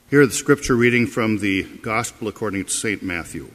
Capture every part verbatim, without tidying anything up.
Hear the scripture reading from the Gospel according to Saint Matthew.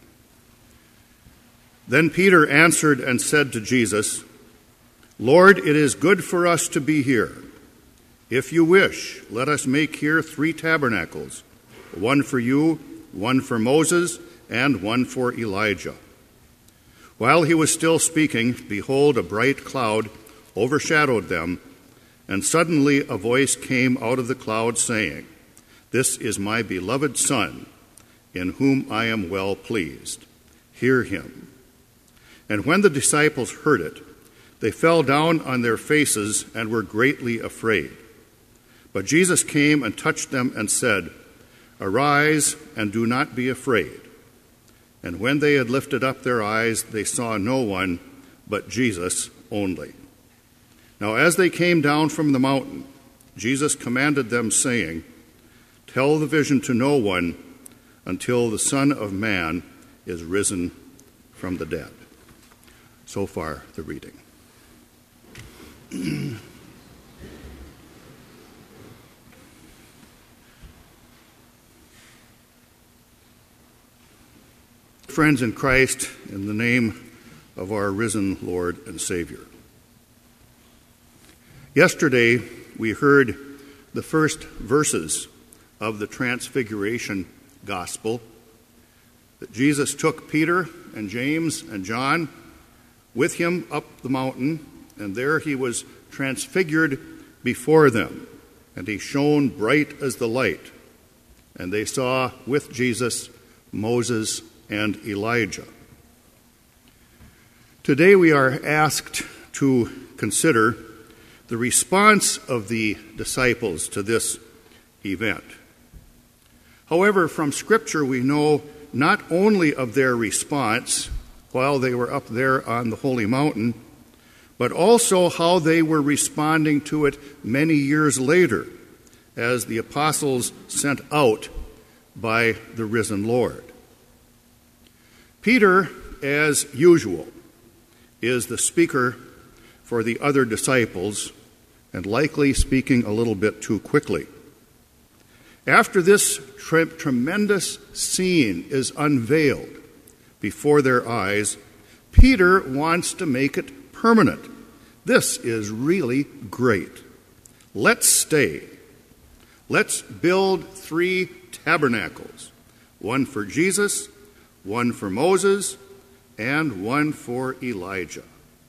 Then Peter answered and said to Jesus, "Lord, it is good for us to be here. If you wish, let us make here three tabernacles, one for you, one for Moses, and one for Elijah." While he was still speaking, behold, a bright cloud overshadowed them, and suddenly a voice came out of the cloud saying, "This is my beloved Son, in whom I am well pleased. Hear him." And when the disciples heard it, they fell down on their faces and were greatly afraid. But Jesus came and touched them and said, "Arise and do not be afraid." And when they had lifted up their eyes, they saw no one but Jesus only. Now as they came down from the mountain, Jesus commanded them, saying, "Tell the vision to no one until the Son of Man is risen from the dead." So far, the reading. Friends in Christ, in the name of our risen Lord and Savior. Yesterday, we heard the first verses of the Transfiguration Gospel, that Jesus took Peter and James and John with him up the mountain, and there he was transfigured before them, and he shone bright as the light. And they saw with Jesus Moses and Elijah. Today we are asked to consider the response of the disciples to this event. However, from Scripture we know not only of their response while they were up there on the holy mountain, but also how they were responding to it many years later as the apostles sent out by the risen Lord. Peter, as usual, is the speaker for the other disciples, and likely speaking a little bit too quickly. After this tre- tremendous scene is unveiled before their eyes, Peter wants to make it permanent. This is really great. Let's stay. Let's build three tabernacles, one for Jesus, one for Moses, and one for Elijah.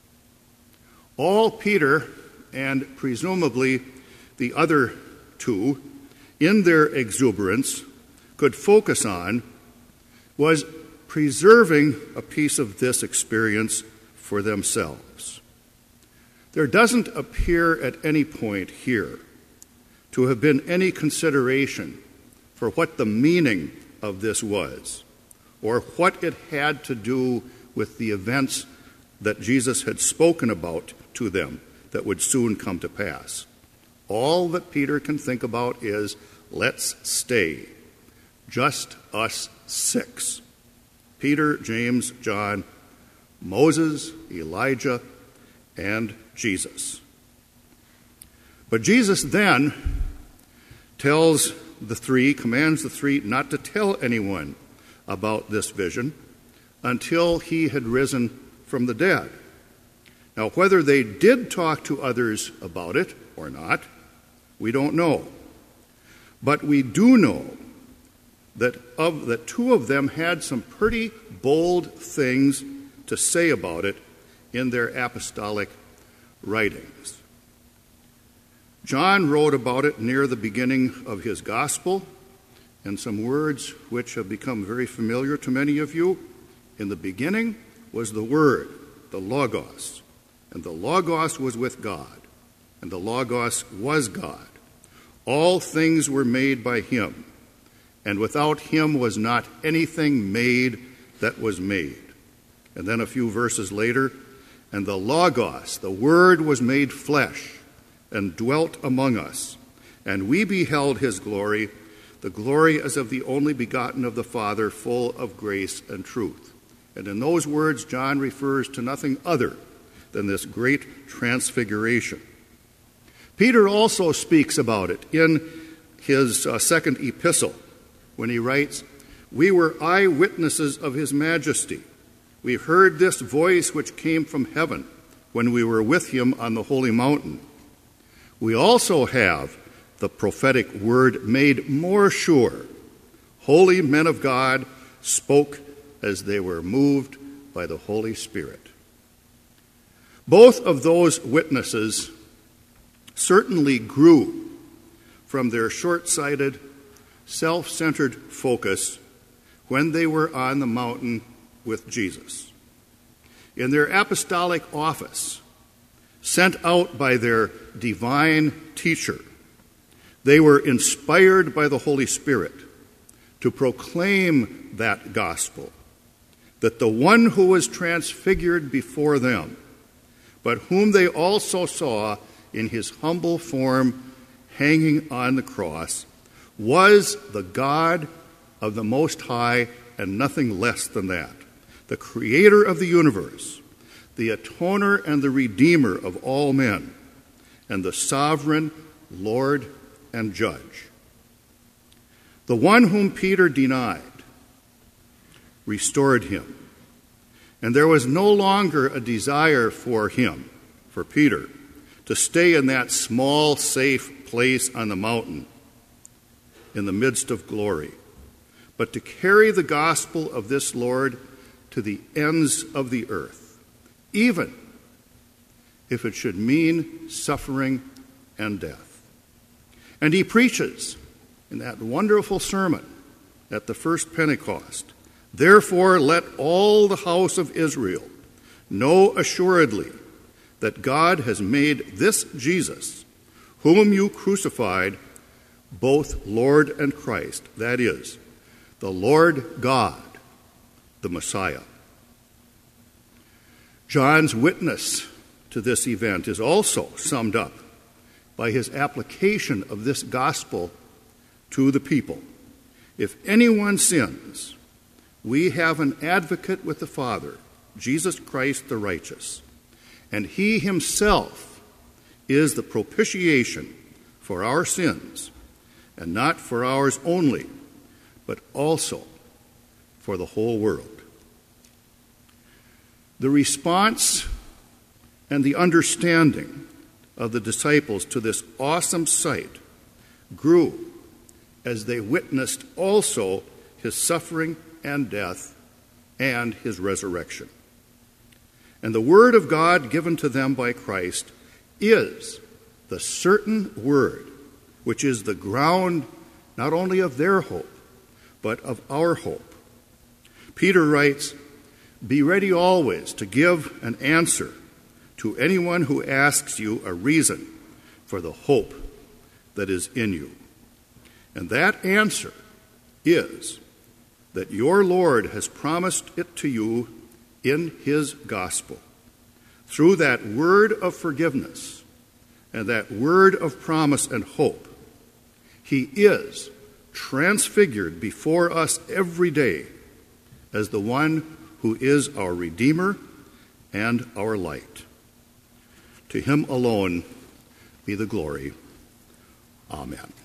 All Peter, and presumably the other two, in their exuberance, could focus on was preserving a piece of this experience for themselves. There doesn't appear at any point here to have been any consideration for what the meaning of this was, or what it had to do with the events that Jesus had spoken about to them that would soon come to pass. All that Peter can think about is, let's stay. Just us six. Peter, James, John, Moses, Elijah, and Jesus. But Jesus then tells the three, commands the three not to tell anyone about this vision until he had risen from the dead. Now, whether they did talk to others about it or not, we don't know. But we do know that of that two of them had some pretty bold things to say about it in their apostolic writings. John wrote about it near the beginning of his gospel, and some words which have become very familiar to many of you. In the beginning was the Word, the Logos, and the Logos was with God, and the Logos was God. All things were made by him, and without him was not anything made that was made. And then a few verses later, and the Logos, the Word, was made flesh and dwelt among us, and we beheld his glory, the glory as of the only begotten of the Father, full of grace and truth. And in those words, John refers to nothing other than this great transfiguration. Peter also speaks about it in his uh, second epistle, when he writes, "We were eyewitnesses of his majesty. We heard this voice which came from heaven when we were with him on the holy mountain. We also have the prophetic word made more sure. Holy men of God spoke as they were moved by the Holy Spirit." Both of those witnesses certainly grew from their short-sighted, self-centered focus when they were on the mountain with Jesus. In their apostolic office, sent out by their divine teacher, they were inspired by the Holy Spirit to proclaim that gospel, that the one who was transfigured before them, but whom they also saw in his humble form hanging on the cross, was the God of the Most High and nothing less than that, the creator of the universe, the atoner and the redeemer of all men, and the sovereign Lord and judge. The one whom Peter denied restored him, and there was no longer a desire for him, for Peter, to stay in that small, safe place on the mountain in the midst of glory, but to carry the gospel of this Lord to the ends of the earth, even if it should mean suffering and death. And he preaches in that wonderful sermon at the first Pentecost, "Therefore let all the house of Israel know assuredly that God has made this Jesus, whom you crucified, both Lord and Christ," that is, the Lord God, the Messiah. John's witness to this event is also summed up by his application of this gospel to the people. "If anyone sins, we have an advocate with the Father, Jesus Christ the righteous, and he himself is the propitiation for our sins, and not for ours only, but also for the whole world." The response and the understanding of the disciples to this awesome sight grew as they witnessed also his suffering and death and his resurrection. And the word of God given to them by Christ is the certain word, which is the ground not only of their hope, but of our hope. Peter writes, "Be ready always to give an answer to anyone who asks you a reason for the hope that is in you." And that answer is that your Lord has promised it to you in his gospel, through that word of forgiveness and that word of promise and hope. He is transfigured before us every day as the one who is our Redeemer and our light. To him alone be the glory. Amen.